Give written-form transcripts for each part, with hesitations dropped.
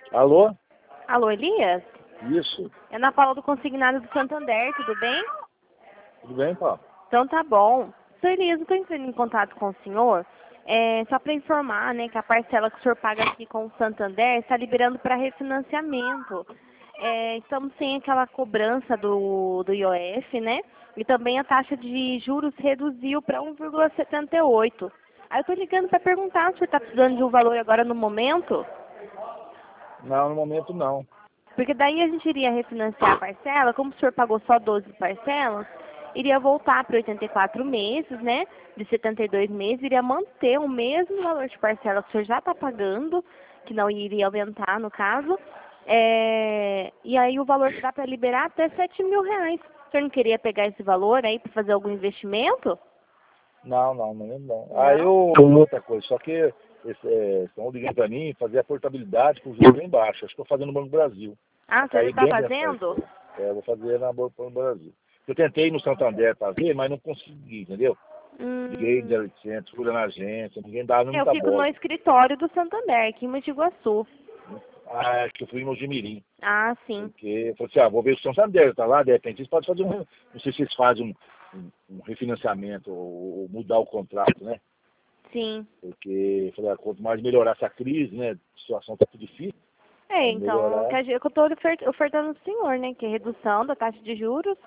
Alô? Alô, Elias? Isso. É Ana Paula do Consignado do Santander, tudo bem? Tudo bem, Paulo? Então tá bom. Sr. Elias, eu estou entrando em contato com o senhor, só para informar, né, que a parcela que o senhor paga aqui com o Santander está liberando para refinanciamento. Estamos sem aquela cobrança do IOF, né? E também a taxa de juros reduziu para 1,78. Aí eu estou ligando para perguntar se o senhor está precisando de um valor agora no momento. Não, no momento não. Porque daí a gente iria refinanciar a parcela, como o senhor pagou só 12 parcelas, iria voltar para 84 meses, né? De 72 meses, iria manter o mesmo valor de parcela que o senhor já está pagando, que não iria aumentar no caso. E aí o valor que dá para liberar até 7 mil reais. O senhor não queria pegar esse valor aí para fazer algum investimento? Não, no momento não. Não? Aí outra coisa, só que estão ligando para mim fazer a portabilidade com o juros bem baixo. Acho que estou fazendo no Banco do Brasil. Ah, o senhor já Cair está bem fazendo? eu vou fazer na Banco do Brasil. Eu tentei no Santander para ver, mas não consegui, entendeu? Liguei em Hum, 0800, fui lá na agência, ninguém dava eu muita fico no bola. escritório do Santander, aqui em Mogi Guaçu. Ah, acho que eu fui no Mojimirim. Ah, sim. Porque eu falei assim, vou ver se o Santander tá lá, de repente eles podem fazer não sei se eles fazem um refinanciamento ou mudar o contrato, né? Sim. Porque, eu falei, quanto mais melhorar essa crise, né? A situação tá tudo difícil, Então, melhorar. que eu estou ofertando ao senhor, né? Que é redução da taxa de juros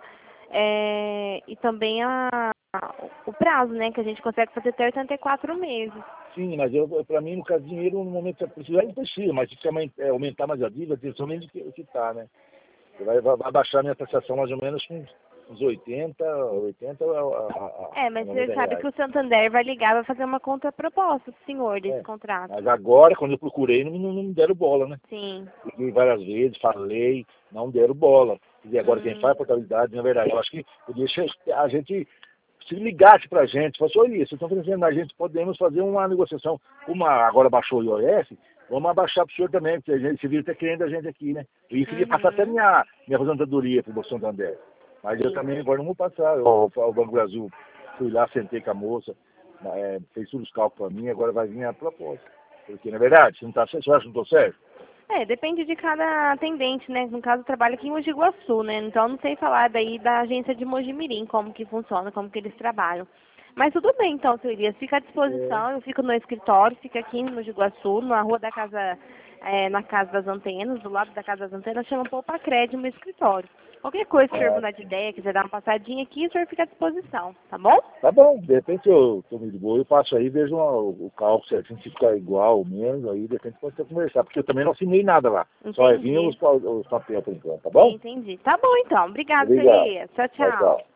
e também o prazo, né? Que a gente consegue fazer até 84 meses. Sim, mas para mim, no caso, dinheiro, no momento que eu precisar, não precisa, mas se aumentar mais a dívida, principalmente o que tá, né? Vai baixar a minha taxação mais ou menos com uns 80 a Mas você 90 sabe que reais. o Santander vai ligar, vai fazer uma contraproposta pro senhor desse É. contrato. Mas agora, quando eu procurei, não me deram bola, né? Sim. Liguei várias vezes, falei, não deram bola. E agora quem Hum, faz portabilidade, na verdade, eu acho que podia a gente, se ligasse pra gente, falasse, olha, vocês estão oferecendo a gente, podemos fazer uma negociação, como agora baixou o IOF, vamos abaixar pro senhor também, porque a gente, você viu até querendo a gente aqui, né? Eu queria passar até uhum, minha aposentadoria pro Bolsonaro Santander. Mas eu sim. também agora não vou passar. O Banco do Brasil, fui lá, sentei com a moça, fez todos os cálculos pra mim, agora vai vir a proposta. Porque, na verdade, você não tá certo, você acha que não estou certo? Depende de cada atendente, né? No caso, eu trabalho aqui em Mogi Guaçu, né? Então, não sei falar daí da agência de Mojimirim, como que funciona, como que eles trabalham. Mas tudo bem, então, seu Elias, fica à É. disposição. Eu fico no escritório, fica aqui em Mogi Guaçu, na rua da casa, na Casa das Antenas, do lado da Casa das Antenas, chama Poupa Crédito, meu escritório. Qualquer coisa, se o senhor Ah, mudar de ideia, quiser dar uma passadinha aqui, o senhor fica à disposição, tá bom? tá bom, de repente eu tô meio de boa, eu passo aí, vejo o cálculo certinho, se ficar igual ou menos, aí de repente pode até conversar, porque eu também não assinei nada lá. Só é vir Entendi. os papéis por enquanto, tá bom? Entendi. Tá bom, então. Obrigada, seu Obrigado. Elias. Tchau, Tchau, tchau. tchau.